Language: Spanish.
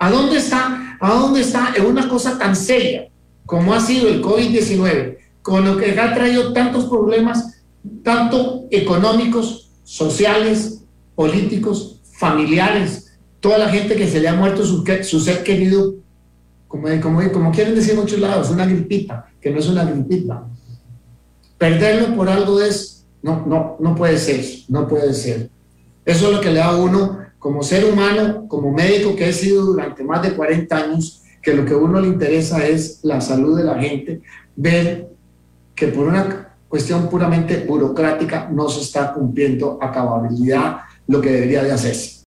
¿A dónde está en una cosa tan seria como ha sido el COVID-19, con lo que ha traído tantos problemas, tanto económicos, sociales, políticos, familiares, toda la gente que se le ha muerto su ser querido, como quieren decir en muchos lados, una gripita, que no es una gripita? Perderlo por algo no puede ser, no puede ser. Eso es lo que le da a uno como ser humano, como médico que he sido durante más de 40 años, que lo que a uno le interesa es la salud de la gente, ver que por una cuestión puramente burocrática no se está cumpliendo a cabalidad lo que debería de hacerse.